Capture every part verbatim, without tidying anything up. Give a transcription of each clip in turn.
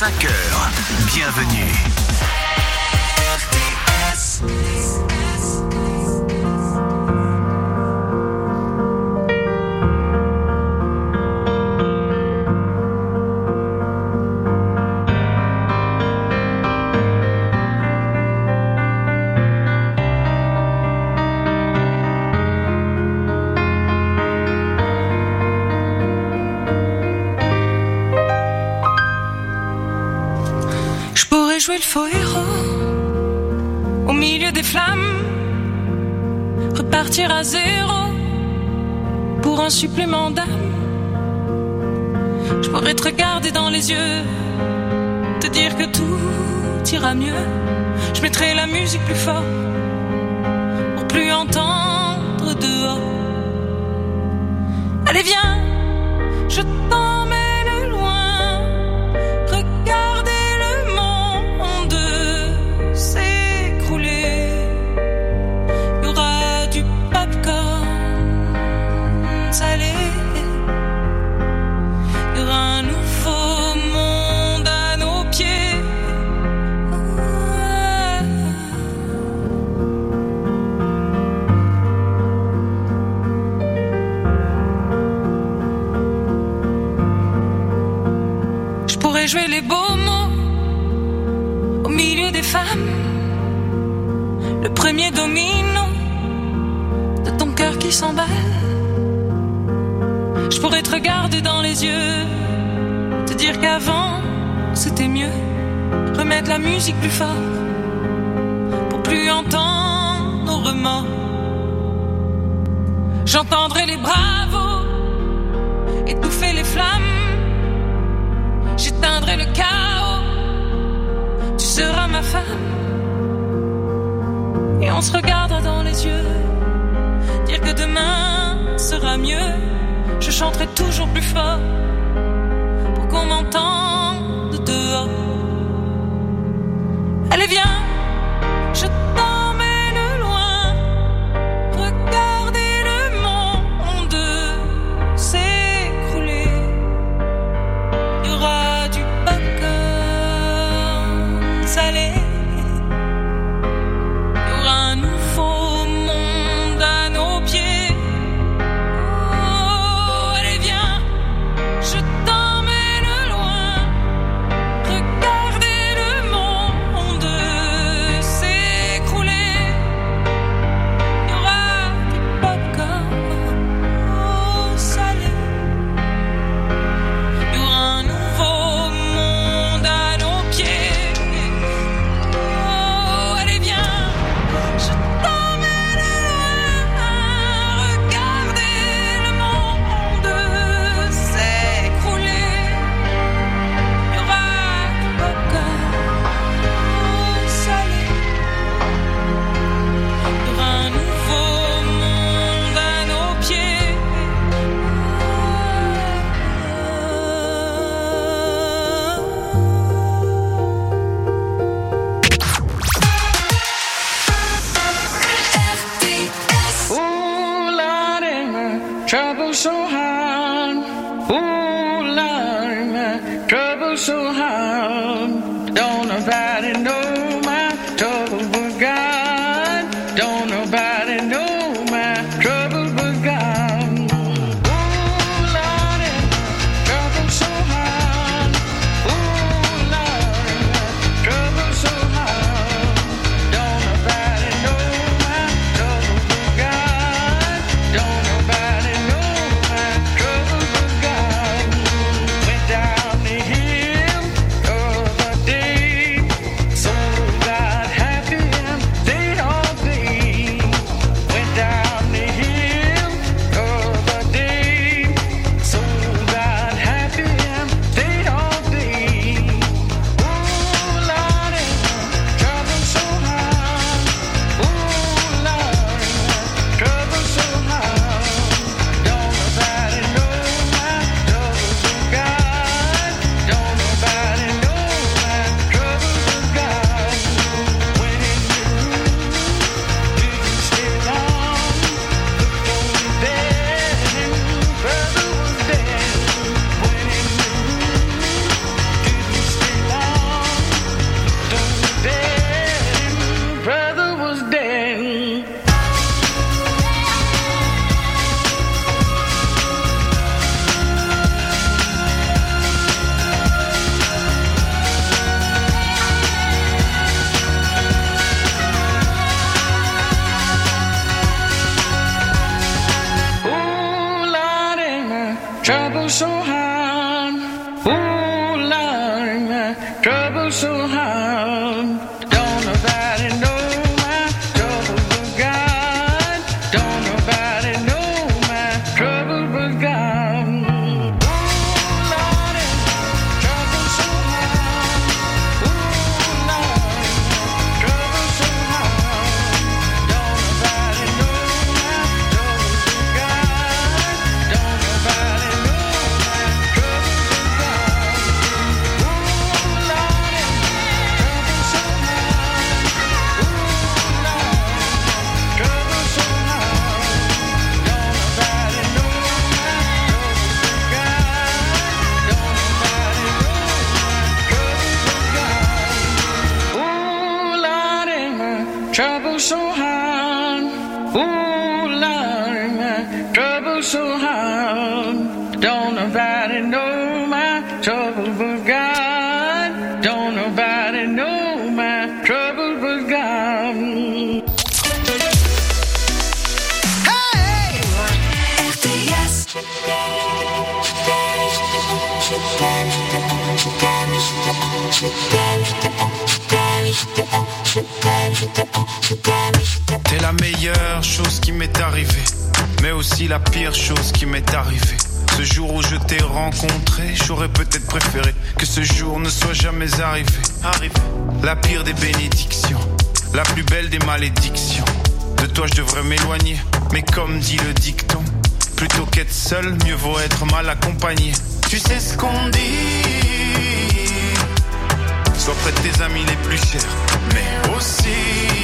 cinq heures. Bienvenue. Jouer le faux héros au milieu des flammes, repartir à zéro pour un supplément d'âme. Je pourrais te regarder dans les yeux, te dire que tout ira mieux. Je mettrai la musique plus fort pour plus entendre dehors. Allez viens, je t'emmène loin. Jouer les beaux mots au milieu des femmes, le premier domino de ton cœur qui s'emballe. Je pourrais te regarder dans les yeux, te dire qu'avant c'était mieux, remettre la musique plus fort pour plus entendre nos remords. J'entendrai les bravos étouffer les flammes. J'éteindrai le chaos, tu seras ma femme. Et on se regardera dans les yeux, dire que demain sera mieux. Je chanterai toujours plus fort pour qu'on m'entende dehors. Allez viens, je t'emmène loin. Regardez le monde s'écrouler. Il y aura du popcorn salé. Il y aura un nouveau monde à nos pieds. Oh, allez viens, je t'emmène loin. Regardez le monde s'écrouler. Il y aura du popcorn salé. Il y aura un nouveau monde à nos pieds. Oh, allez viens, je t'emmène loin. Regardez le monde s'écrouler. Il y aura du popcorn salé. Il y aura un nouveau monde à nos pieds. Ooh, Lordy, my trouble so hard. Ooh, Lordy, my trouble so hard. Don't nobody know my trouble but God. Don't nobody know my trouble but God. Ooh, Lordy, my trouble so hard. Ooh, Lordy, my trouble so hard. Don't nobody know my trouble but God. Don't nobody know my trouble but God. Went down the hill the other day. trouble so hard. Ooh, Lord, my trouble so hard. Don't nobody know my trouble but God. Don't nobody know my trouble but God. Ooh, Lord, trouble so hard. Ooh, Lord, trouble so hard. Don't nobody know my trouble but God. Don't nobody know my trouble but God. Ooh, Lord, trouble so hard. Ooh, Lord, trouble so hard. Don't nobody know my trouble but God. Don't nobody know my trouble but God. Ooh, Lord, my trouble so hard. Ooh, Lord, my trouble so hard. Don't nobody know my trouble but God. Don't nobody know my trouble but God. R T S. T'es la meilleure chose qui m'est arrivée, mais aussi la pire chose qui m'est arrivée. Ce jour où je t'ai rencontré, j'aurais peut-être préféré que ce jour ne soit jamais arrivé. Arrivé. La pire des bénédictions, la plus belle des malédictions. De toi je devrais m'éloigner, mais comme dit le dicton, plutôt qu'être seul, mieux vaut être mal accompagné. Tu sais ce qu'on dit, sois près de tes amis les plus chers, mais aussi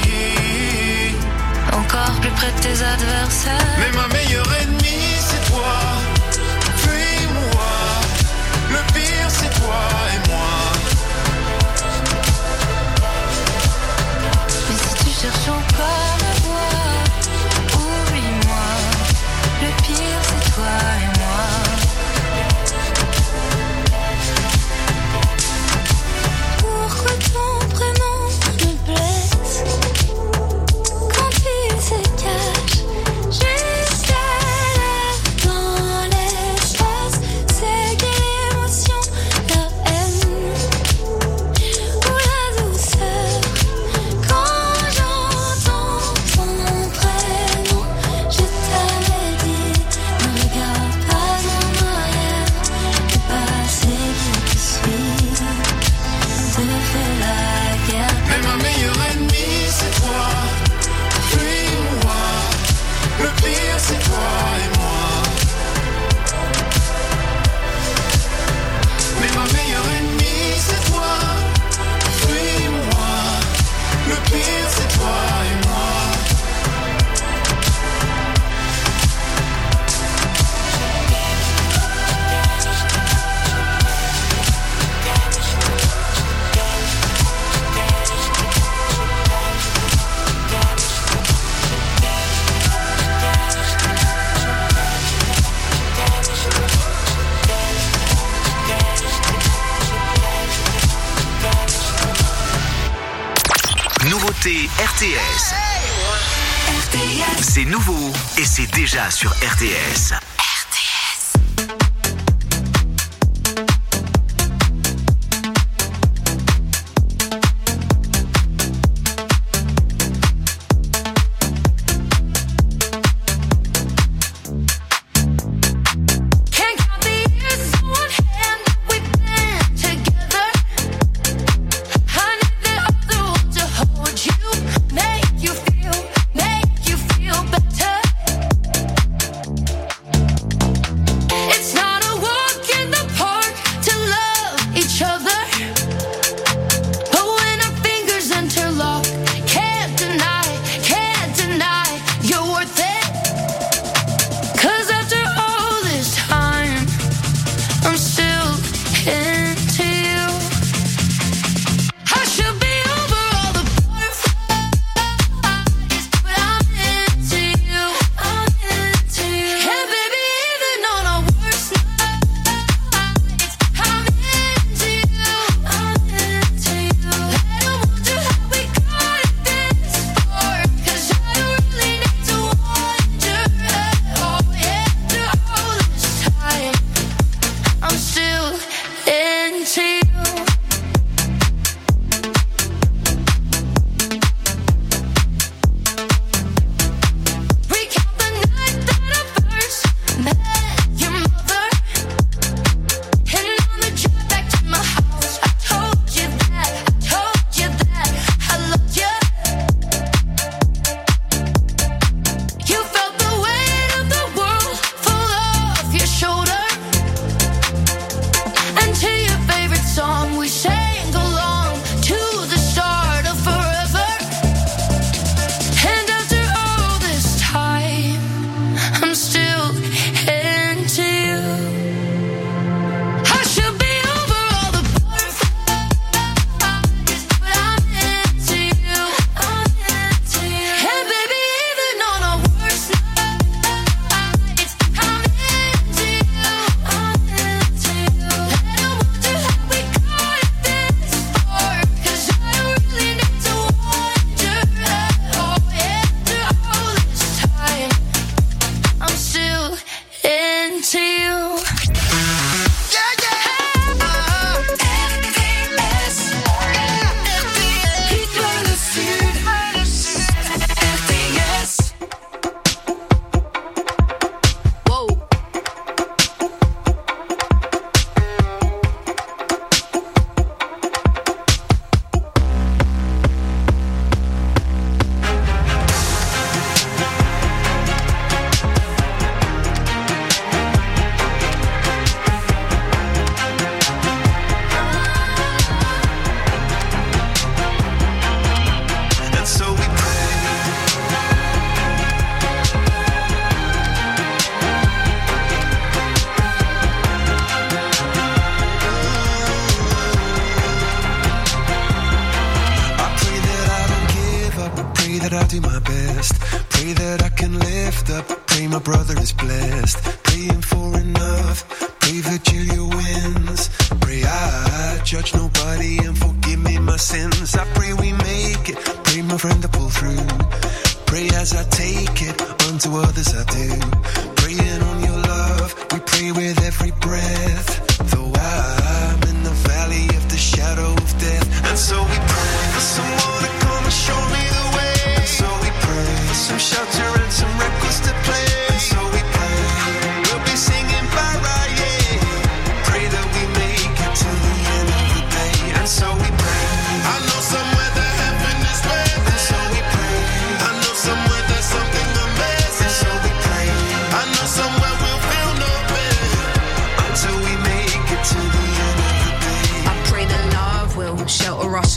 Encore plus près de tes adversaires. mais ma meilleure ennemie c'est toi. Fuis-moi, le pire c'est toi et moi. Mais si tu cherches encore à voir, oublie-moi. Le pire c'est toi et moi. Pourquoi ton prénom me blesse quand il se cache juste là dans l'espace? C'est quelle émotion, la haine ou la douceur? Quand j'entends ton prénom, je t'avais dit, ne regarde pas en arrière. Le passé qui te suit te fait la guerre. Mais ma meilleure ennemie c'est toi. Fuis-moi, le pire c'est toi et moi. Mais ma meilleure ennemie c'est toi. Fuis-moi, le pire c'est toi et moi. Nouveauté R T S. R T S. C'est nouveau et c'est déjà sur R T S. Can't count the years on one hand that we've been together. I need the other one to hold you, make you feel, make you feel better.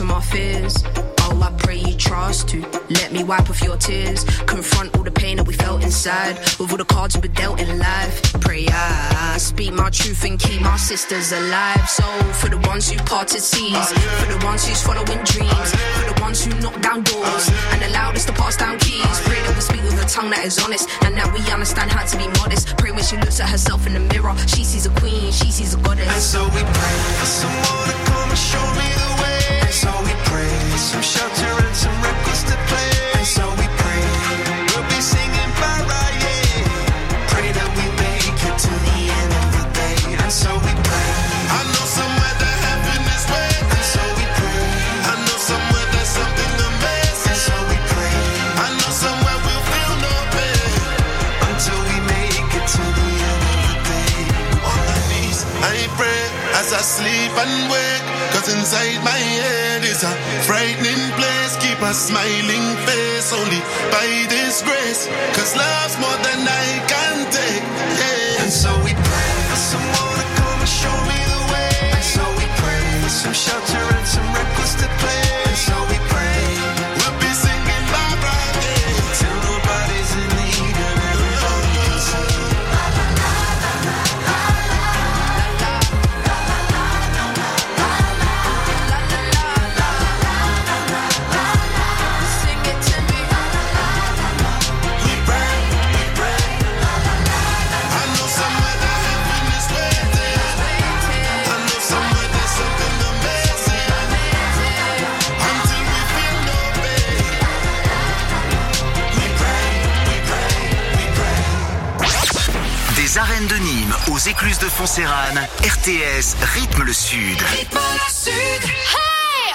of my fears. Oh, I pray you trust to let me wipe off your tears. Confront all the pain that we felt inside, with all the cards we've been dealt in life. Pray I speak my truth and keep my sisters alive. So for the ones who parted seas, for the ones who's following dreams, for the ones who knock down doors and allowed us to pass down keys. Pray that we speak with a tongue that is honest, and that we understand how to be modest. Pray when she looks at herself in the mirror, she sees a queen, she sees a goddess. And so we pray for someone to come and show me the way. And so we pray for some shelter and some records to play. And so we pray we'll be singing para, yeah. Pray that we make it to the end of the day. And so we pray. I know somewhere that heaven is waiting. And so we pray. I know somewhere there's something amazing. And so we pray. I know somewhere we'll feel no pain until we make it to the end of the day. On my knees, I pray as I sleep and wake, 'cause inside my head is a frightening place. Keep a smiling face only by this grace, 'cause love's more than I can take, yeah. And so we pray for someone to come and show me the way. And so we pray for some shelter and some records to play. And so we pray we'll be singing bye bye, yeah, till nobody's in need and everybody can sing. Des arènes de Nîmes aux écluses de Foncérane, R T S rythme le Sud. Rythme le Sud. Hey!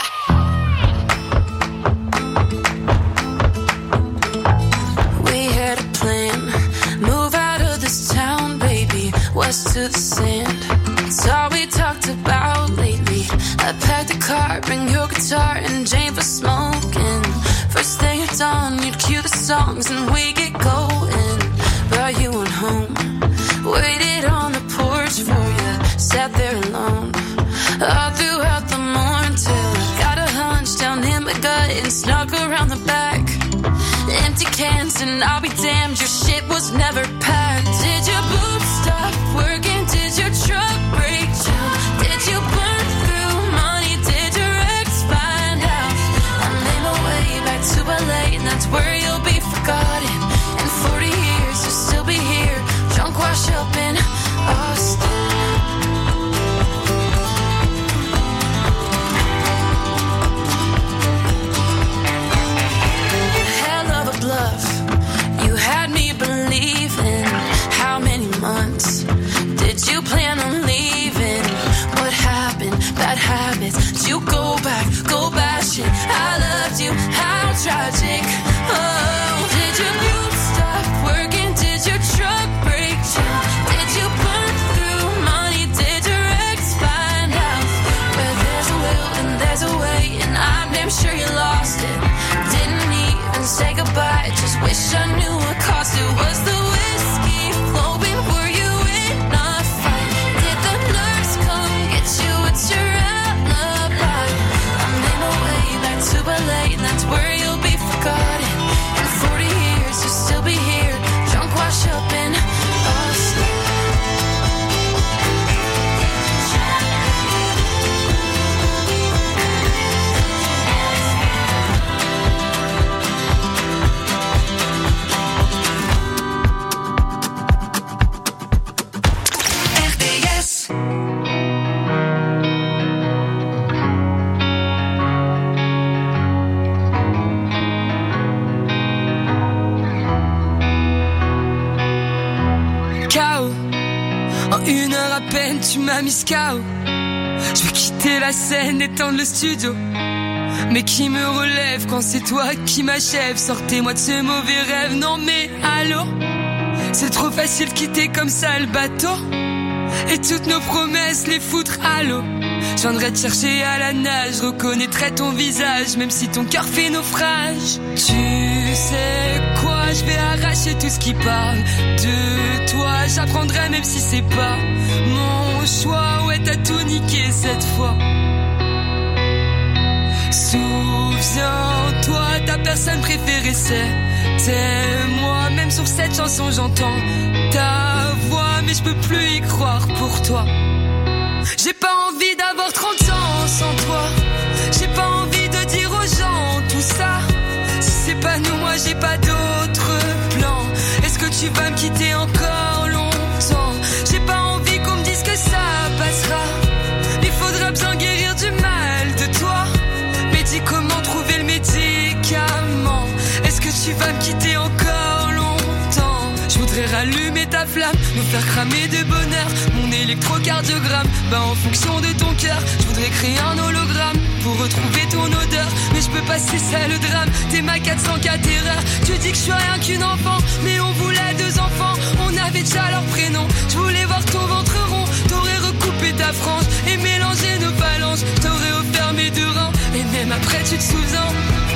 We had a plan, move out of this town, baby, west to the sand. It's all we talked about lately. I packed the car, bring your guitar and Jane for smoking. First thing at dawn, you'd cue the songs and we get going. But you went home, waited on the porch for you, sat there alone all throughout the morning till I got a hunch down in my gut and snuck around the back. Empty cans and I'll be damned, your shit was never packed. Did your boobs stop working? Did your truck break down? Did you burn through money? Did your ex find out? I made my way back to L A and that's where you'll be forgotten. In forty years you'll still be here, drunk, wash up in Austin. Hell of a bluff, you had me believing. How many months did you plan on leaving? What happened? Bad habits. Did you go back, go bashing? I loved you, how tragic. Oh, did your boobs stop working? Did your truck break down? Did you burn through money? Did your ex find out? Where there's a will and there's a way, and I'm damn sure you lost it. Didn't even say goodbye, just wish I knew what cost it. Was the whiskey flowing? Were you in a fight? Did the nurse come get you? What's your alibi? I made my way back to L A and that's where you'll be forgotten. In forty years you'll still be here, drunk, wash up in Austin. R T S. K O. En une heure à peine, tu m'as mis K O. Je veux quitter la scène, étendre le studio. Mais qui me relève quand c'est toi qui m'achève? Sortez-moi de ce mauvais rêve, non mais allô? C'est trop facile de quitter comme ça le bateau. Et toutes nos promesses, les foutre à l'eau. Je viendrai te chercher à la nage, reconnaîtrai ton visage, même si ton cœur fait naufrage. Tu sais quoi, je vais arracher tout ce qui parle de toi. J'apprendrai même si c'est pas mon choix. Ouais, t'as tout niqué cette fois. Souviens-toi, ta personne préférée c'était moi. Même sur cette chanson j'entends ta voix, mais je peux plus y croire pour toi. J'ai pas envie d'avoir trente ans sans toi. J'ai pas envie de dire aux gens tout ça. Si c'est pas nous, moi j'ai pas d'autre plan. Est-ce que tu vas me quitter encore longtemps? J'ai pas envie qu'on me dise que ça passera. Il faudra bien guérir du mal de toi. Mais dis comment trouver le médicament. Est-ce que tu vas me quitter encore longtemps? Je voudrais rallumer ta flamme, nous faire cramer de bonheur. Mon électrocardiogramme, bah en fonction de ton cœur. Je voudrais créer un hologramme pour retrouver ton odeur. Mais je peux pas, c'est ça le drame. T'es ma quatre cent quatre erreurs. Tu dis que je suis rien qu'une enfant, mais on voulait deux enfants. On avait déjà leur prénom. Je voulais voir ton ventre rond. T'aurais recoupé ta frange et mélangé nos phalanges. T'aurais offert mes deux reins. Et même après tu te souviens.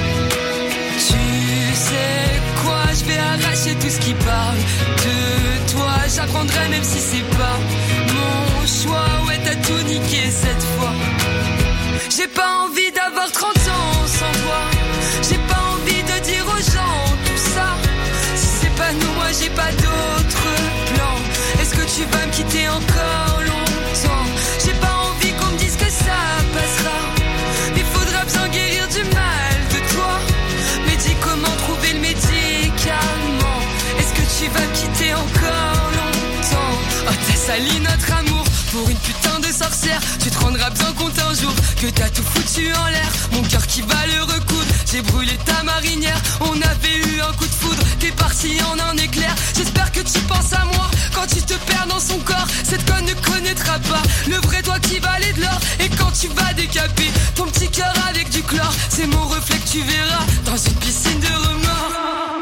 Tu sais quoi, je vais arracher tout ce qui parle de toi. J'apprendrai même si c'est pas mon choix. Ouais, t'as tout niqué cette fois. J'ai pas envie d'avoir trente ans sans toi. J'ai pas envie de dire aux gens tout ça. Si c'est pas nous, moi j'ai pas d'autre plan. Est-ce que tu vas me quitter encore longtemps? J'ai pas envie qu'on me dise que ça passera. Il faudra bien guérir du mal de toi. Mais dis comment trouver le médicament. Est-ce que tu vas me quitter encore longtemps? Oh, t'as sali notre amour pour une putain de sorcière. Tu te rendras bien compte un jour que t'as tout foutu en l'air. Mon cœur qui va le recoudre. J'ai brûlé ta marinière. On avait eu un coup de foudre. T'es parti en un éclair. J'espère que tu penses à moi quand tu te perds dans son corps. Cette conne ne connaîtra pas le vrai toi qui valait de l'or. Et quand tu vas décaper ton petit cœur avec du chlore, c'est mon reflet que tu verras dans une piscine de remords.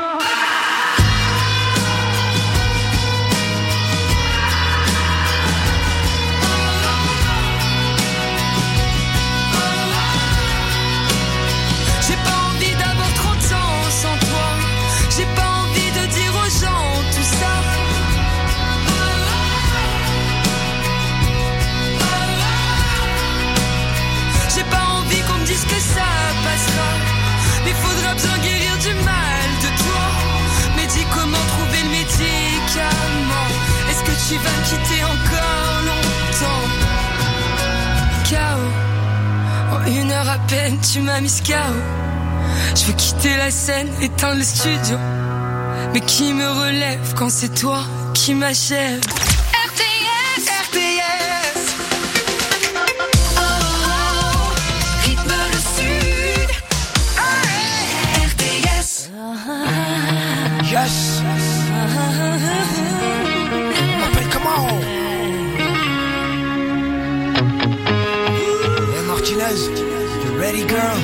J'ai pas envie de dire aux gens tout ça. J'ai pas envie qu'on me dise que ça passera. Il faudra bien guérir du mal de toi. Mais dis comment trouver le médicament. Est-ce que tu vas me quitter encore longtemps? K O. En une heure à peine tu m'as mis K O. Je veux quitter la scène, éteindre le studio. Mais qui me relève quand c'est toi qui m'achève? R T S, R T S. Oh, oh, rythme le sud. R T S. Yes. M'appelle comment? Hey Martinez, you ready girl?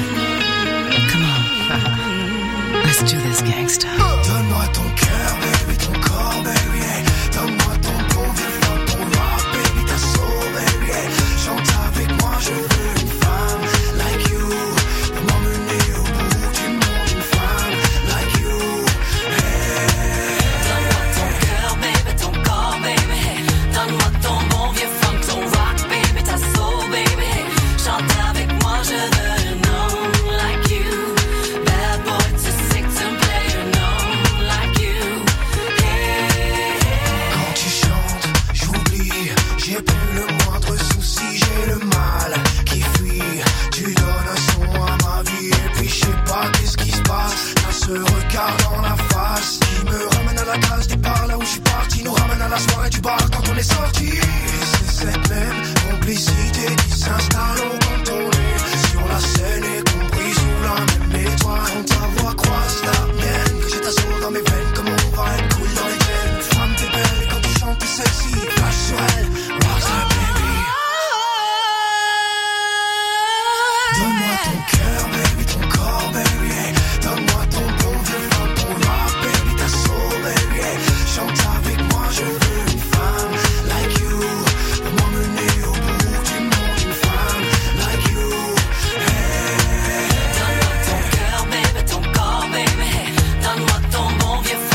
Let's do this, gangsta. Donne-moi ton cœur, baby, ton corps, baby, hey. Donne-moi ton bon vieux flow, ton rock, baby, ta soul, baby, hey. Chante avec moi, je veux une femme like you. Pour m'emmener au bout du monde, une femme like you, hey. Donne-moi ton cœur, baby, ton corps, baby, hey. Donne-moi ton bon vieux funk, ton rock, baby, ta soul, baby, hey. Chante avec moi, je veux un homme like you. Bad boy, too sick to play an homme like you. Hey. Quand tu chantes, j'oublie, j'ai plus le moindre souci, j'ai le mal qui fuit. Tu donnes un son à ma vie et puis je sais pas qu'est-ce qui se passe. T'as ce regard dans la face qui me ramène à la case départ, là où je suis parti, nous ramène à la soirée du bar quand on est sorti. Et c'est cette même complicité qui s'installe au contourné sur la scène, et compris sous la même étoile. Quand ta voix croise la mienne, que j'ai ta soul dans mes veines, comme on va être cool dans les veines. Femme t'es belle et quand tu chantes t'es sexy, flash sur elle, rockstar baby. Donne-moi ton cœur, baby, ton corps, baby, hey. Donne-moi ton bon vieux funk, ton rock, baby, ta soul, baby, hey. Chante avec moi, je veux une femme like you. Pour m'emmener au bout du monde, une femme like you, hey. Donne-moi ton cœur, baby, ton corps, baby, hey. Donne-moi ton bon vieux funk.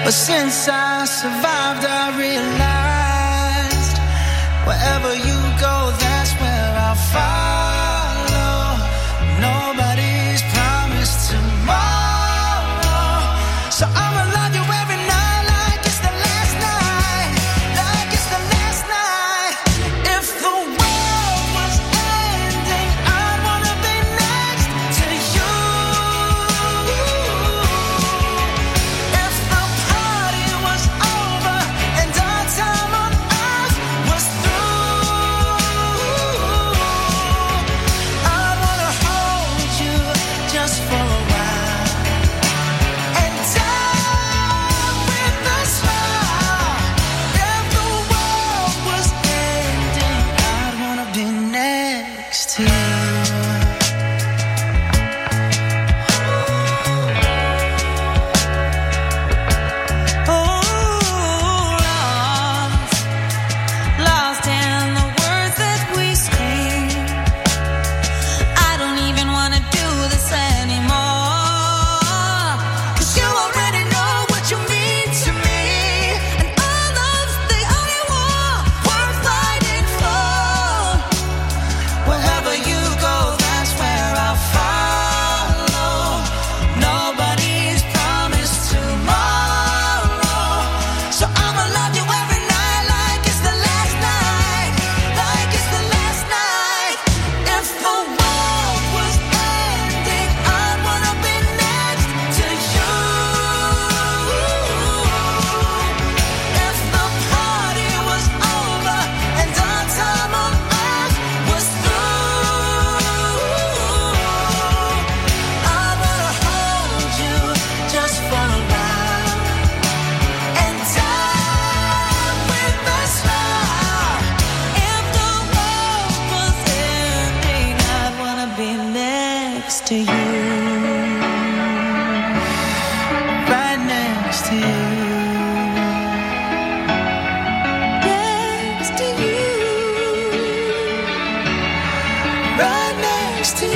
But since I survived, I realized wherever you go, that's where I'll follow. Nobody's promised tomorrow, so I'ma love you every night like it's the last night, like it's the last night. If the world was ending, I'd wanna be next to you. If the party was over and our time on earth was through, I'd wanna hold you just for a while and die with a smile. If the world was ending, I'd wanna be next to you. Oh, lost, lost in the words that we scream. I don't even wanna do this anymore, 'cause you already know what you mean to me, and all love's the only war worth fighting for. Wherever you go, that's where I'll follow. Nobody's promised tomorrow, so I'ma love you every night like it's the last night, like it's the last night. If the world was ending, I'd wanna be next to you. If the party was over and our time on earth was through, I wanna hold you just for a while and die with a smile. If the world was ending, I'd wanna be next to you, right next to you, next to you, right next to you.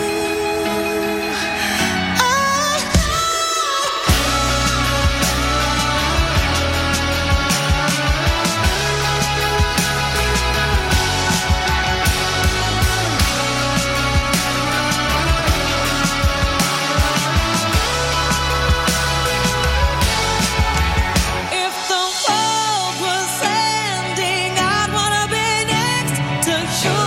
If the world was ending, I'd wanna be next to you.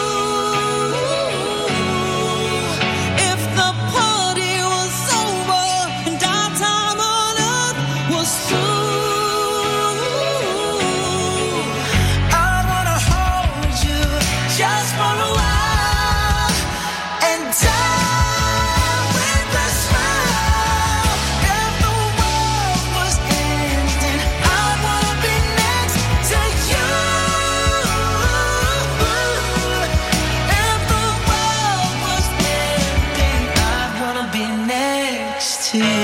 If the party was over and our time on earth was through, I'd wanna hold you just for a while and die with a smile. If the world was ending, I'd wanna be next to you. If the world was ending, I'd wanna be next to you.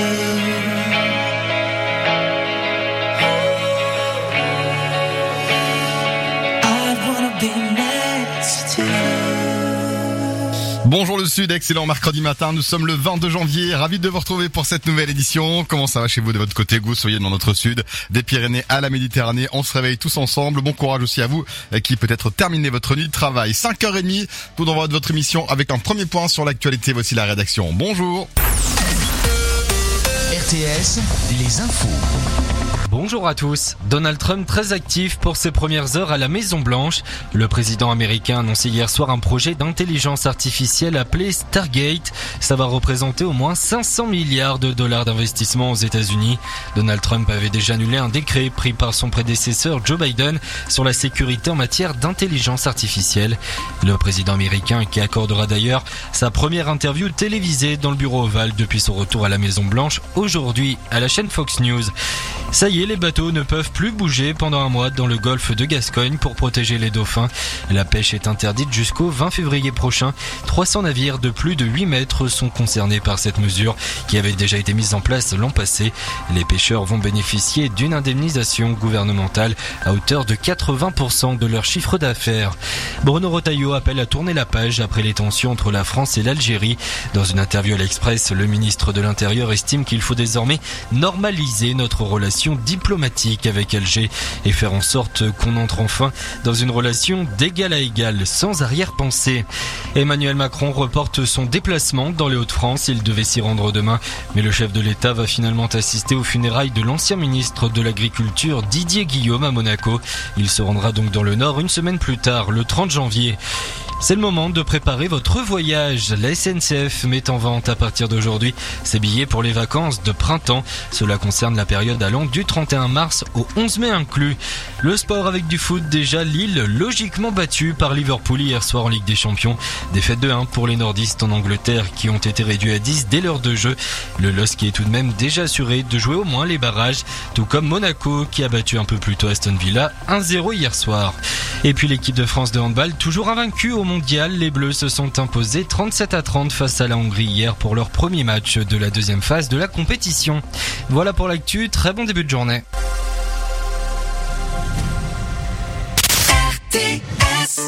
I'd wanna be next to you. Bonjour le Sud, excellent mercredi matin, nous sommes le vingt-deux janvier, ravi de vous retrouver pour cette nouvelle édition. Comment ça va chez vous de votre côté, que vous soyez dans notre Sud, des Pyrénées à la Méditerranée, on se réveille tous ensemble, bon courage aussi à vous qui peut-être terminez votre nuit de travail. cinq heures trente, coup d'envoi de votre émission avec un premier point sur l'actualité, voici la rédaction. Bonjour. R T S, les infos. Bonjour à tous. Donald Trump très actif pour ses premières heures à la Maison Blanche. Le président américain a annoncé hier soir un projet d'intelligence artificielle appelé Stargate. Ça va représenter au moins cinq cents milliards de dollars d'investissement aux États-Unis. Donald Trump avait déjà annulé un décret pris par son prédécesseur Joe Biden sur la sécurité en matière d'intelligence artificielle. Le président américain qui accordera d'ailleurs sa première interview télévisée dans le bureau ovale depuis son retour à la Maison Blanche aujourd'hui à la chaîne Fox News. Ça y est, les bateaux ne peuvent plus bouger pendant un mois dans le golfe de Gascogne pour protéger les dauphins. La pêche est interdite jusqu'au vingt février prochain. trois cents navires de plus de huit mètres sont concernés par cette mesure qui avait déjà été mise en place l'an passé. Les pêcheurs vont bénéficier d'une indemnisation gouvernementale à hauteur de quatre-vingts pour cent de leur chiffre d'affaires. Bruno Retailleau appelle à tourner la page après les tensions entre la France et l'Algérie. Dans une interview à l'Express, le ministre de l'Intérieur estime qu'il faut désormais normaliser notre relation diplomatique avec Alger et faire en sorte qu'on entre enfin dans une relation d'égal à égal, sans arrière-pensée. Emmanuel Macron reporte son déplacement dans les Hauts-de-France. Il devait s'y rendre demain, mais le chef de l'État va finalement assister aux funérailles de l'ancien ministre de l'Agriculture Didier Guillaume à Monaco. Il se rendra donc dans le Nord une semaine plus tard, le trente janvier. C'est le moment de préparer votre voyage. La S N C F met en vente à partir d'aujourd'hui ses billets pour les vacances de printemps. Cela concerne la période allant du trente et un mars au onze mai inclus. Le sport avec du foot, déjà Lille logiquement battu par Liverpool hier soir en Ligue des Champions. Défaite de un pour les nordistes en Angleterre qui ont été réduits à dix dès l'heure de jeu. Le L O S C est tout de même déjà assuré de jouer au moins les barrages, tout comme Monaco qui a battu un peu plus tôt Aston Villa un zéro hier soir. Et puis l'équipe de France de handball, toujours invaincue au mondial, les Bleus se sont imposés trente-sept à trente face à la Hongrie hier pour leur premier match de la deuxième phase de la compétition. Voilà pour l'actu, très bon début de journée. R T S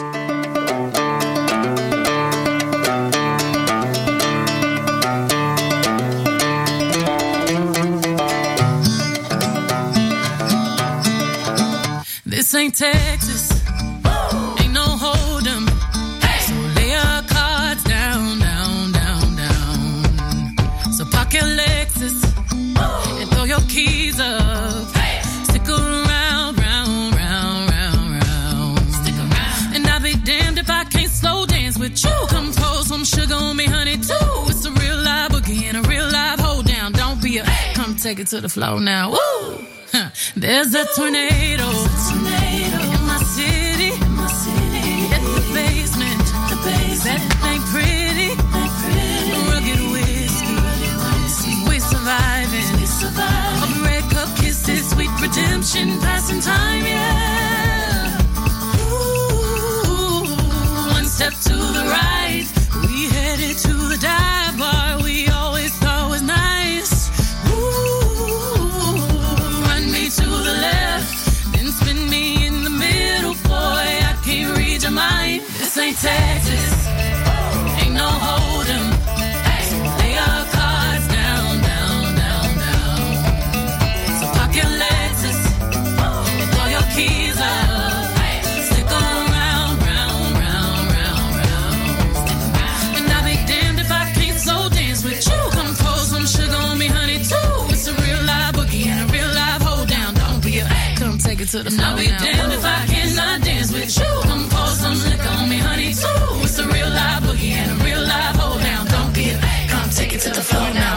This ain't Texas. Ain't no hold'em. So lay your cards down, down, down, down. So park your Lexus and throw your keys up. Stick around, round, round, round, round. Stick around. And I'll be damned if I can't slow dance with you. Come pour some sugar on me, honey, too. It's a real live boogie and a real live hold down. Don't be a come take it to the floor now. Woo! Huh. There's a tornado. In my city, in my city, in the basement, the basement, that ain't pretty, ain't pretty. Rugged whiskey, rugged whiskey. We surviving, we surviving. Of red cup kisses, sweet redemption, passing time, yeah. Ooh, one step to the right, we headed to the dive bar we always thought was nice. Ooh, run me to the left, then spin me in the middle, boy, I can't read your mind. This ain't Texas, ain't no hold'em. Lay your cards down, down, down, down. So park your Lexus and throw your keys up. Stick around, round, round, round, round. And I'll be damned if I can't slow dance with you. Come pour some sugar on me, honey, too. It's a real live boogie and a real live hold down. Don't be a come take it to the floor. I'll be damned if I cannot dance with you. Come pour some liquor on me, honey, too. It's a real live boogie and a real live hold down. Don't be a come take it to the floor now.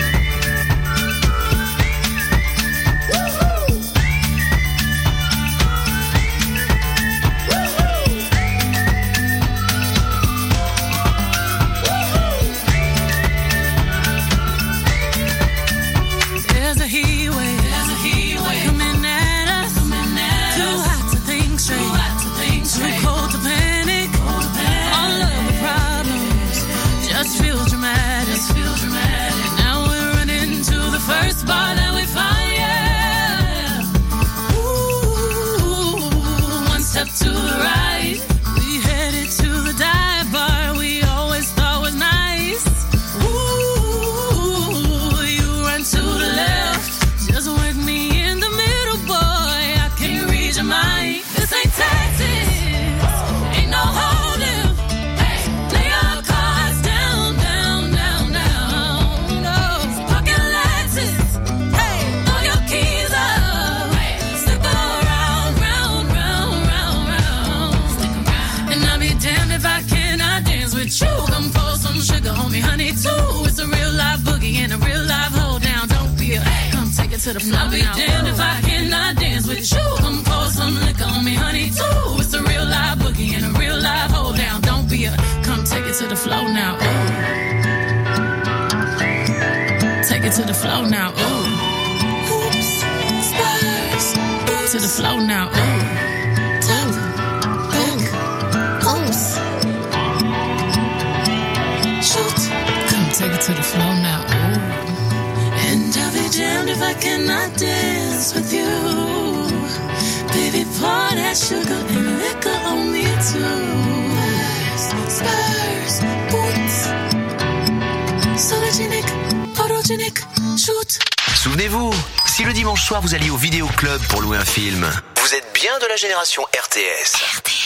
There's a heat wave, there's a heat wave coming at us, coming at too us. Hot to think straight, too hot to think straight, too cold to panic, cold to panic. All of the problems just feel dramatic, just feel dramatic. Now we're running to the first bar that we find, yeah. Ooh, one step to the right, we headed to the dive bar we always thought was nice. Ooh, you run to the left, just work me in the middle, boy, I can't read your mind. This ain't Texas, ain't no hold'em. Lay your cards down, down, down, down. No, park your Lexus, hey, throw your keys up. Stick around, round, round, round, round. And I'll be damned if I cannot dance with you. Come pour some sugar on me, honey, too. It's a real live boogie and a real live hold down. Don't be a come take it to the floor. I'll be damned if I cannot dance with you. Come pour some liquor on me, honey, too. It's a real live boogie and a real live hold down. Don't be a come take it to the floor now. Ooh. Take it to the floor now. Ooh. Oops, stop. to the flow now. Ooh, two, think, oops. Shoot, come take it to the flow now. Ooh. And I'll be damned if I cannot dance with you. Baby, pour that sugar and liquor on me too. Spurs, boots, sologenic, photogenic, shoot. Souvenez-vous, si le dimanche soir vous alliez au vidéoclub pour louer un film, vous êtes bien de la génération R T S. R T S.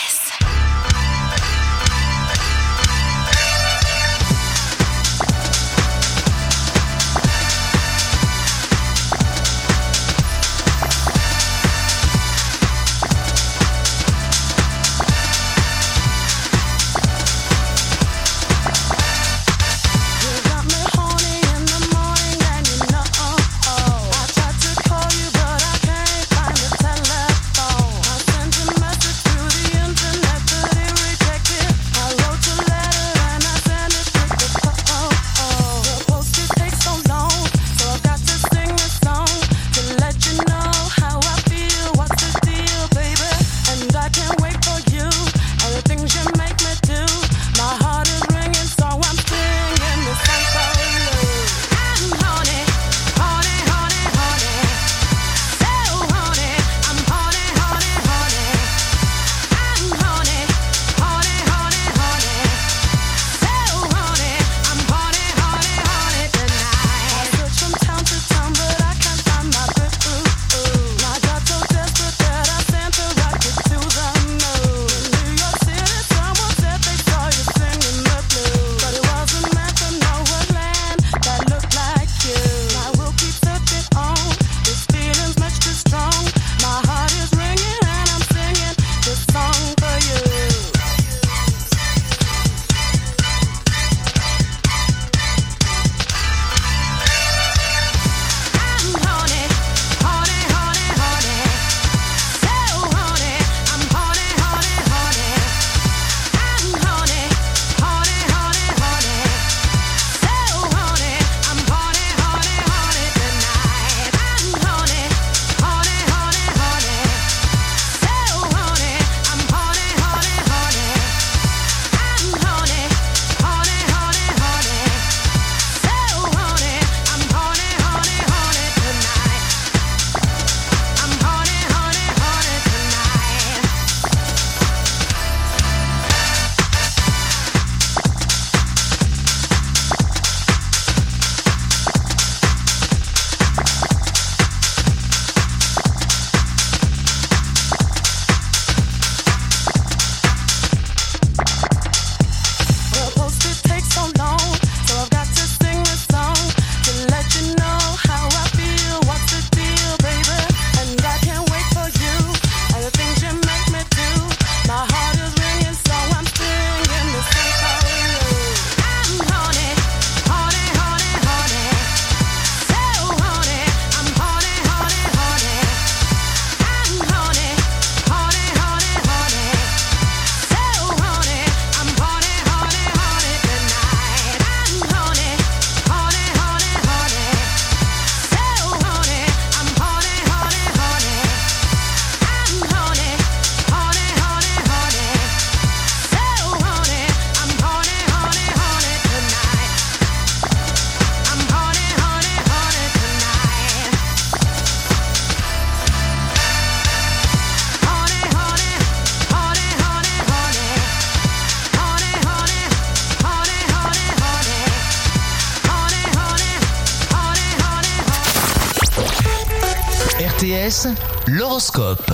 R T S, l'horoscope.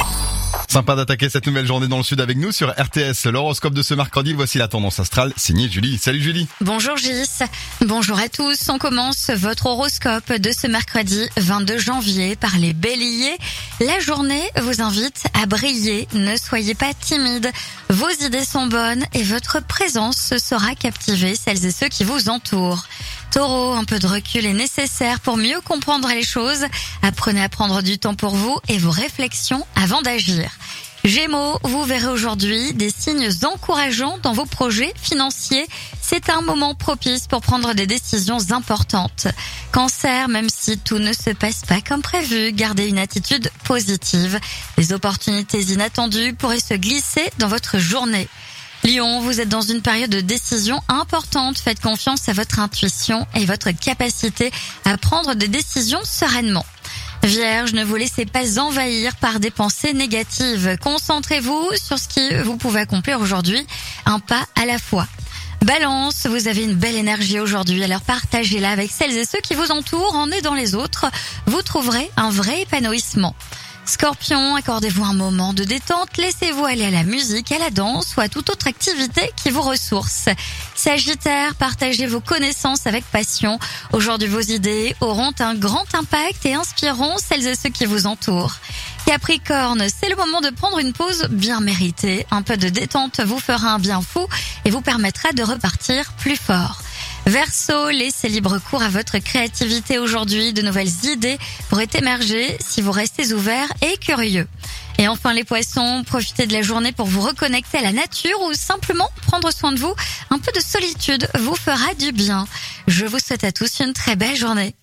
Sympa d'attaquer cette nouvelle journée dans le sud avec nous sur R T S. L'horoscope de ce mercredi, voici la tendance astrale signée Julie. Salut Julie. Bonjour Gis. Bonjour à tous. On commence votre horoscope de ce mercredi vingt-deux janvier par les béliers. La journée vous invite à briller. Ne soyez pas timide. Vos idées sont bonnes et votre présence saura captiver celles et ceux qui vous entourent. Taureau, un peu de recul est nécessaire pour mieux comprendre les choses. Apprenez à prendre du temps pour vous et vos réflexions avant d'agir. Gémeaux, vous verrez aujourd'hui des signes encourageants dans vos projets financiers. C'est un moment propice pour prendre des décisions importantes. Cancer, même si tout ne se passe pas comme prévu, gardez une attitude positive. Les opportunités inattendues pourraient se glisser dans votre journée. Lion, vous êtes dans une période de décision importante. Faites confiance à votre intuition et votre capacité à prendre des décisions sereinement. Vierge, ne vous laissez pas envahir par des pensées négatives. Concentrez-vous sur ce que vous pouvez accomplir aujourd'hui, un pas à la fois. Balance, vous avez une belle énergie aujourd'hui, alors partagez-la avec celles et ceux qui vous entourent. En aidant les autres, vous trouverez un vrai épanouissement. Scorpion, accordez-vous un moment de détente, laissez-vous aller à la musique, à la danse ou à toute autre activité qui vous ressource. Sagittaire, partagez vos connaissances avec passion. Aujourd'hui, vos idées auront un grand impact et inspireront celles et ceux qui vous entourent. Capricorne, c'est le moment de prendre une pause bien méritée. Un peu de détente vous fera un bien fou et vous permettra de repartir plus fort. Verseau, laissez libre cours à votre créativité aujourd'hui. De nouvelles idées pourraient émerger si vous restez ouvert et curieux. Et enfin les poissons, profitez de la journée pour vous reconnecter à la nature ou simplement prendre soin de vous. Un peu de solitude vous fera du bien. Je vous souhaite à tous une très belle journée.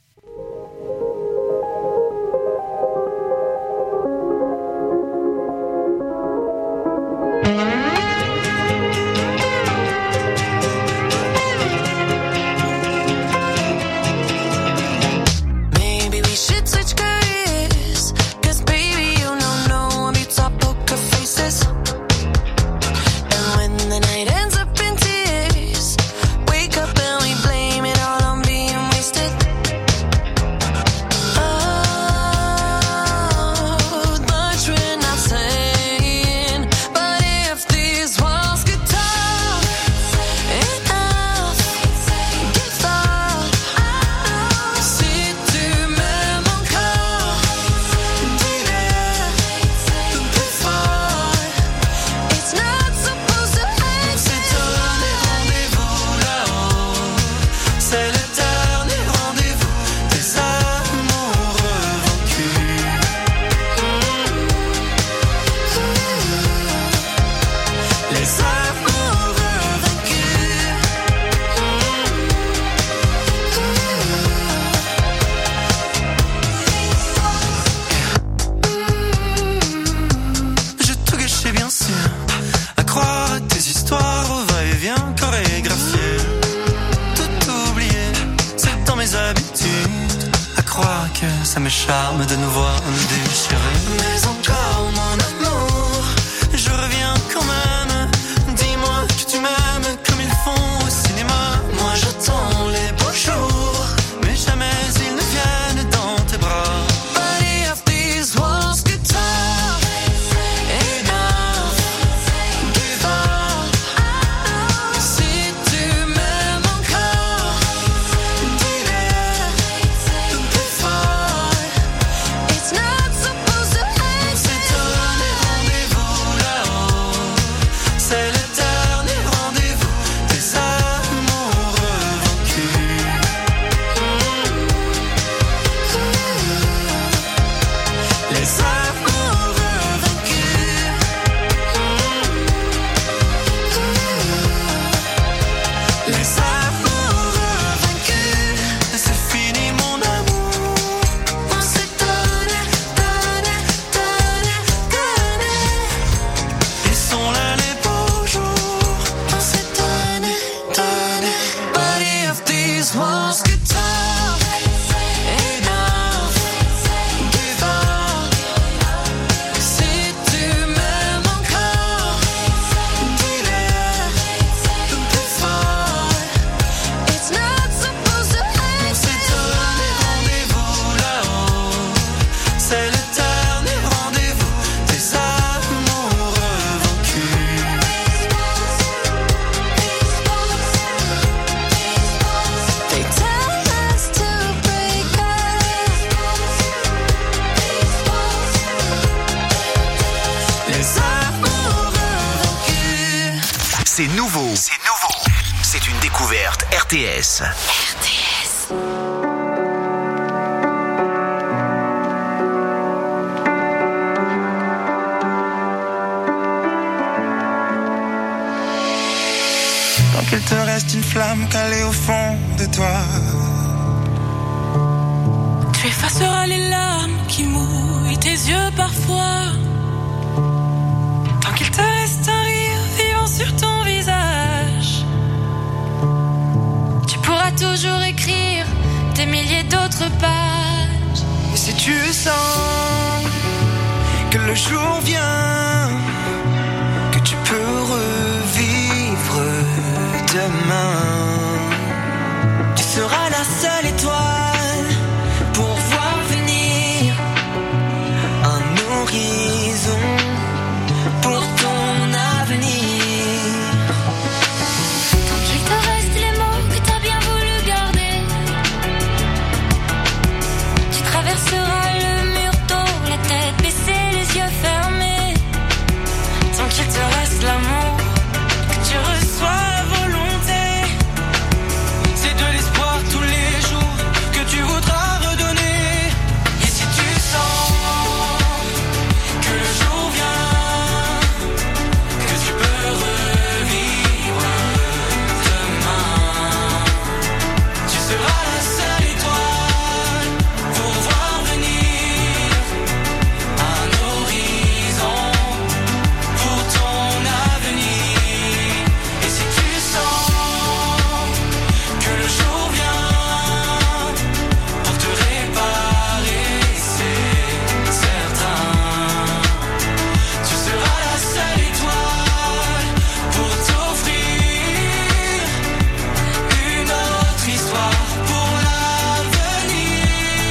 Ça me charme de nous voir nous déchirer. Mais encore mon amour, je reviens quand même. Dis-moi que tu m'aimes comme ils font au cinéma. Moi j'attends les beaux jours, mais jamais ils ne viennent dans tes bras. But if these walls could talk, enough, give up. Si tu m'aimes encore, dis-le plus fort. It's not supposed to end. C'est donner rendez-vous là-haut. C'est l'éternel rendez-vous des amoureux vaincus. Les amoureux vaincus. Les amoureux vaincus. C'est fini mon amour. On s'est donné, donné, donné, donné. Ils sont là les beaux jours. On s'est donné, donné. But if these walls could talk, enough, give up. Si tu m'aimes encore, dis-le plus fort. It's not supposed to end. On s'est donné rendez-vous là-haut. C'est l'éternel rendez-vous des amoureux vaincus. They tell us to break up. Les amoureux vaincus. C'est nouveau. C'est nouveau. C'est une découverte R T S. reste une flamme calée au fond de toi. Tu effaceras les larmes qui mouillent tes yeux parfois. Tant qu'il te reste un rire vivant sur ton visage. Tu pourras toujours écrire des milliers d'autres pages. Et si tu sens que le jour vient, que tu peux revivre demain, tu seras la seule étoile pour voir venir un horizon pour ton avenir. Tant qu'il te reste les mots que t'as bien voulu garder, tu traverseras le mur tôt, la tête baissée, les yeux fermés. Tant qu'il te reste l'amour que tu reçois à volonté, c'est de l'espoir tous les jours que tu voudras redonner. Et si tu sens que le jour vient, que tu peux revivre demain, tu seras la seule étoile pour voir venir un horizon pour ton avenir. Et si tu sens que le jour vient pour te réparer, c'est certain, tu seras la seule étoile pour t'offrir une autre histoire pour l'avenir.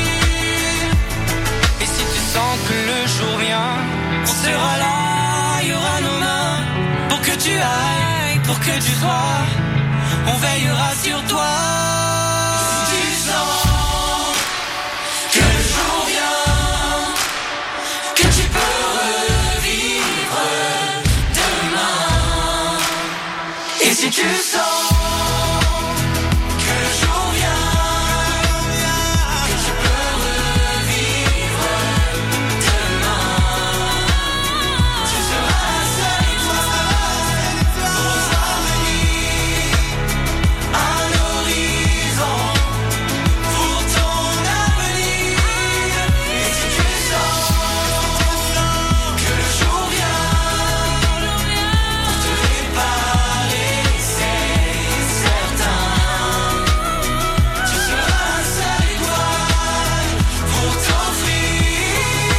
Et si tu sens que le jour vient, on sera là, il y aura nos mains pour que tu ailles, pour que tu sois, on veillera sur toi. Si tu sens que le jour vient, que tu peux revivre demain. Et si tu sens que le jour vient, que tu peux revivre demain, tu seras la seule étoile pour voir venir un horizon pour ton avenir. Et si tu sens que le jour vient pour te réparer, c'est certain, tu seras la seule étoile pour t'offrir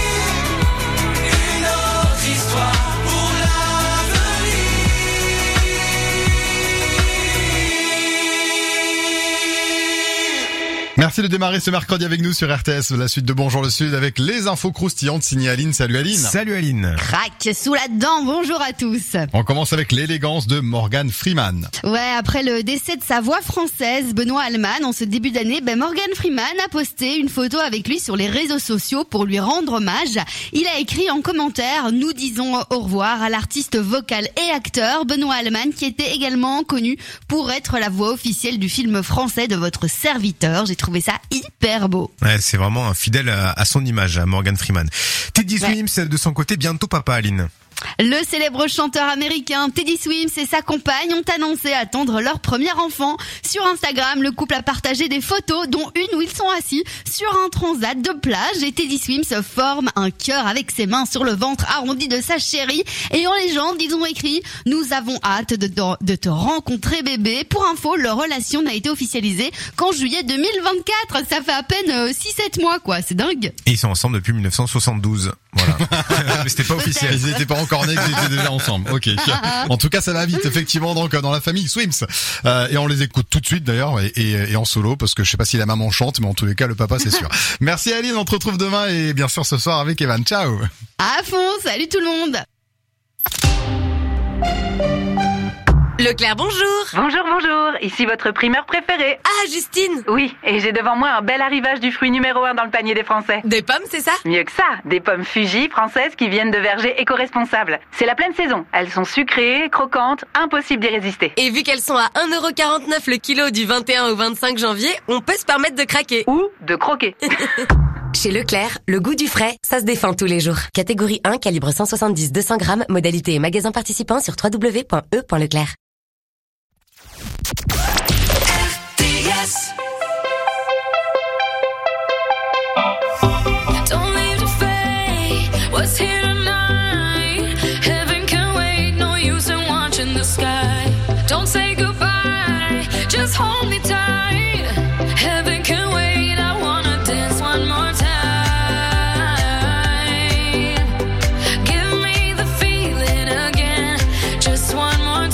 une autre histoire pour l'avenir. Merci de démarrer ce mercredi avec nous sur R T S, la suite de Bonjour le Sud avec les infos croustillantes signées Aline. Salut Aline. Salut Aline. Crac sous la dent, bonjour à tous. On commence avec l'élégance de Morgan Freeman. Ouais, après le décès de sa voix française, Benoît Alman, en ce début d'année, ben Morgan Freeman a posté une photo avec lui sur les réseaux sociaux pour lui rendre hommage. Il a écrit en commentaire: nous disons au revoir à l'artiste vocal et acteur Benoît Alman, qui était également connu pour être la voix officielle du film français de votre serviteur. J'ai trouvé ça hyper beau. Ouais, c'est vraiment un fidèle à, à son image, à Morgan Freeman. Teddy Ouais. Swims, de son côté, bientôt papa, Aline. Le célèbre chanteur américain Teddy Swims et sa compagne ont annoncé attendre leur premier enfant. Sur Instagram, le couple a partagé des photos, dont une où ils sont assis sur un transat de plage et Teddy Swims forme un cœur avec ses mains sur le ventre arrondi de sa chérie. Et en légende, ils ont écrit: nous avons hâte de, de, de te rencontrer bébé. Pour info, leur relation n'a été officialisée qu'en juillet deux mille vingt-quatre. Ça fait à peine euh, six sept mois, quoi. C'est dingue. Et ils sont ensemble depuis dix-neuf cent soixante-douze. Voilà. Mais c'était pas officiel. Ils étaient pas encore nés, ils étaient déjà ensemble. Ok. En tout cas, ça va vite, effectivement, donc dans la famille Swims. Euh, et on les écoute tout de suite d'ailleurs, et, et, et en solo, parce que je sais pas si la maman chante, mais en tous les cas, le papa, c'est sûr. Merci Aline, on te retrouve demain et bien sûr ce soir avec Evan. Ciao. À fond, salut tout le monde. Leclerc, bonjour. Bonjour, bonjour. Ici votre primeur préféré. Ah, Justine. Oui, et j'ai devant moi un bel arrivage du fruit numéro un dans le panier des Français. Des pommes, c'est ça? Mieux que ça, des pommes Fuji françaises qui viennent de vergers éco-responsables. C'est la pleine saison. Elles sont sucrées, croquantes, impossible d'y résister. Et vu qu'elles sont à un euro quarante-neuf le kilo du vingt et un au vingt-cinq janvier, on peut se permettre de craquer. Ou de croquer. Chez Leclerc, le goût du frais, ça se défend tous les jours. Catégorie un, calibre cent soixante-dix à deux cents grammes, modalité et magasin participant sur w w w point e point leclerc. S. Don't leave the fate. What's here tonight? Heaven can wait. No use in watching the sky. Don't say goodbye. Just hold me tight. Heaven can wait. I wanna dance one more time. Give me the feeling again. Just one more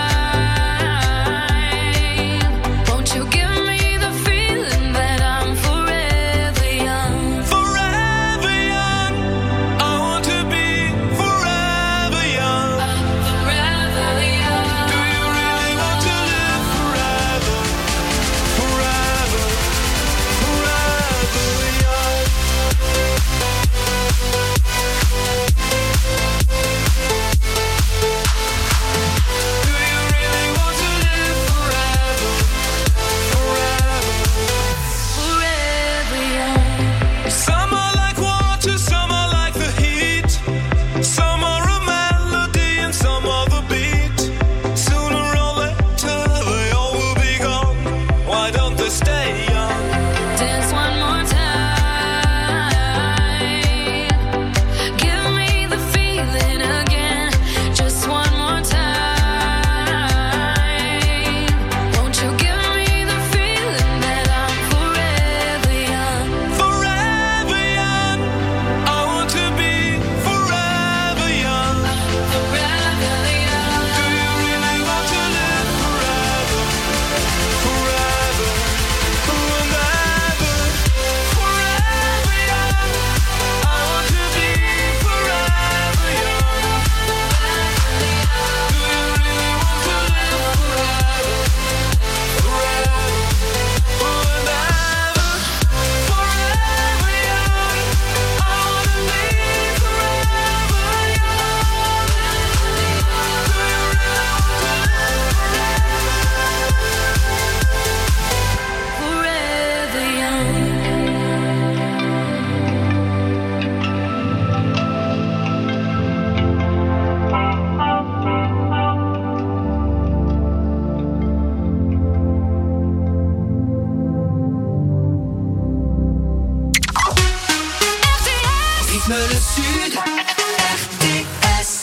time. Won't you give me the feeling that I'm forever young? Forever young. I want to be forever young. Forever young. Do you really want to live forever? Forever, forever young. Do you really want to live forever? Forever. Forever young. Some are like water, some are like the heat. Some are a melody and some are the beat. Sooner or later they all will be gone. Why don't they stay young? Dance one more time. Give me the feeling again. Just one more time. Won't you give me the feeling that I'm forever young? Forever young. I want to be forever young. Forever young. Do you really want to live forever? Forever, forever, forever young. I want to be forever young. Do you really want to live forever? Forever, forever, forever young. I want to be forever Forever young. Rythme le Sud, R T S.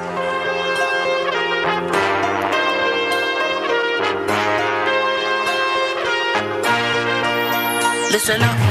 Listen up.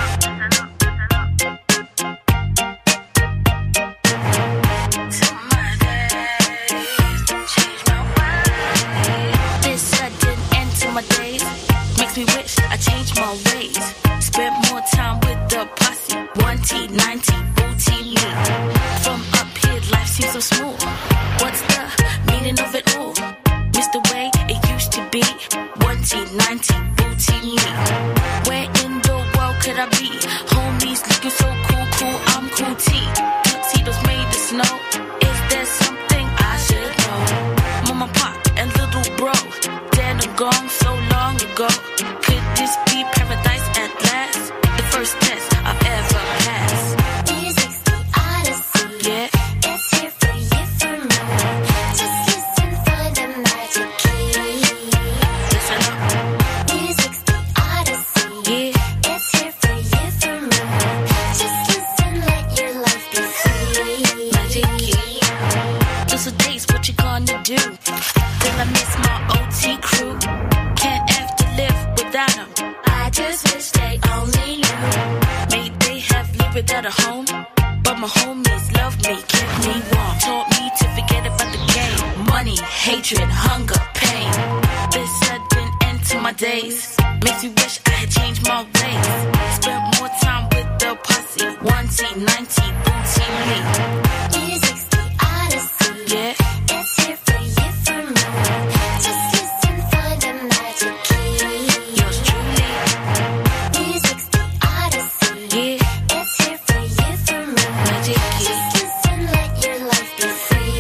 This sudden end to my days makes me wish I changed my ways. Spent more time with the posse. One T, ninety, booty me. From up here, life seems so smooth. What's the meaning of it all? Miss the way it used to be. One T, ninety, booty me. Where in the world could I be? Homies looking so cool, cool, I'm cool T. Tuxedos made of snow. Is there something I should know? Mama, pop, and little bro, dead and gone so long ago. Could this be paradise at last? The first test I've ever passed. Music's the odyssey. Yeah. It's here for you, for me. Just listen for the magic key. Listen up. Music's the odyssey. Yeah. It's here for you, for me. Just listen, let your life be free. Magic key. Those are days, what you gonna do? Will I miss my O T crew? Can't have to live without them. I just wish they only knew. May they have lived without a home, but my homies love me, kept me warm, taught me to forget about the game. Money, hatred, hunger, pain. This sudden end to my days makes me wish I had changed my ways. Spent more time with the posse. One T, ninety, booty me. Music's the odyssey. Yeah. It's here for you, for me. Just listen for the magic key. Yours truly. Music's the odyssey. Yeah. It's here for you, for me. Magic key. Just listen, let your life be free.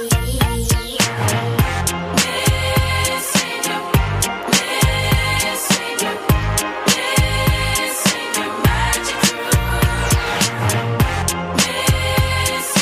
Missing you, missing you, missing your magic crew.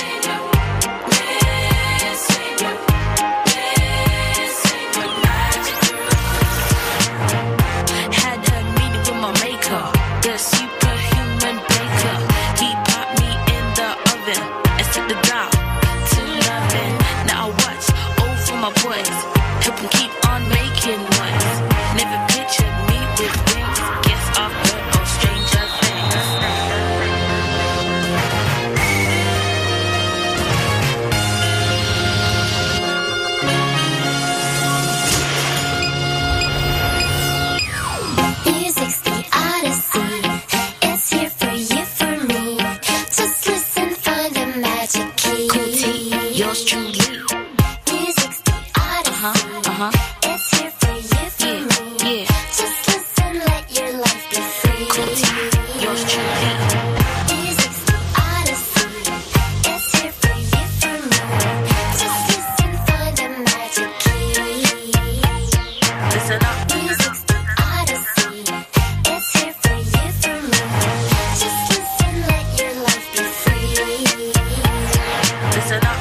T, yours truly. Music's the odyssey. It's here for you, for me. Just listen, find the magic key. Listen up. Music's the odyssey. It's here for you, for me. Just listen, let your life be free. Listen up.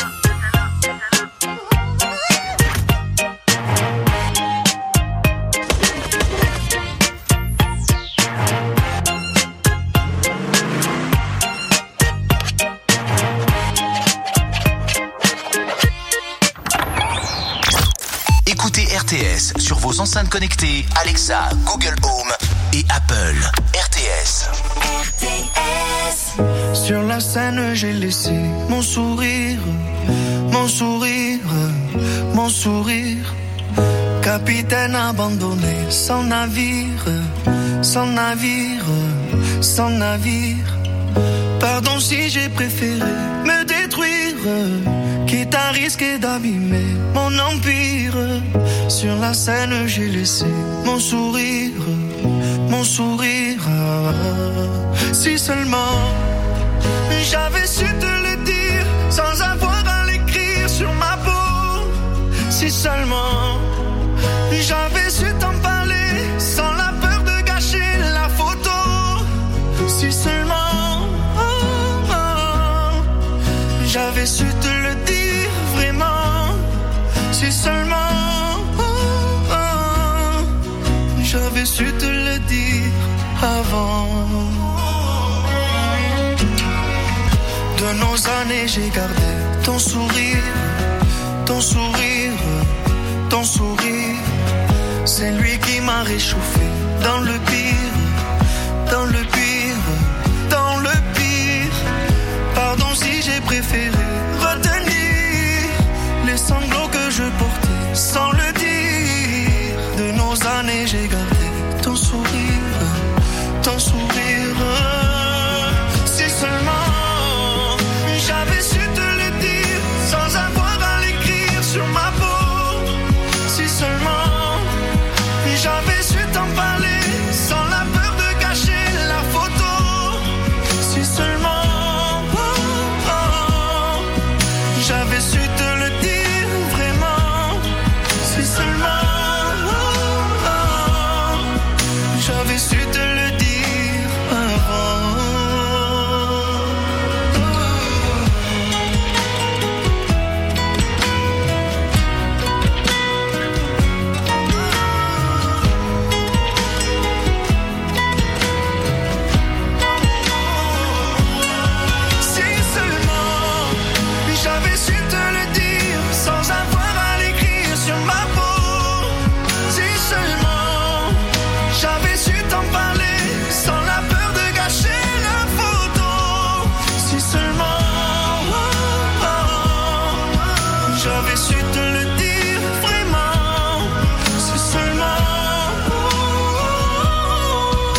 Écoutez R T S sur vos enceintes connectées Alexa, Google Home et Apple. R T S. R T S. Sur la scène, j'ai laissé mon sourire, mon sourire, mon sourire. Capitaine abandonné, sans navire, sans navire, sans navire. Pardon si j'ai préféré me détruire, quitte à risquer d'abîmer mon empire. Sur la scène, j'ai laissé mon sourire, mon sourire. Si seulement j'avais su te le dire sans avoir à l'écrire sur ma peau. Si seulement j'avais su t'en parler sans la peur de gâcher la photo. Si seulement oh, oh, j'avais su te le dire vraiment. Si seulement oh, oh, j'avais su te le dire avant. De nos années, j'ai gardé ton sourire, ton sourire, ton sourire. C'est lui qui m'a réchauffé dans le pire.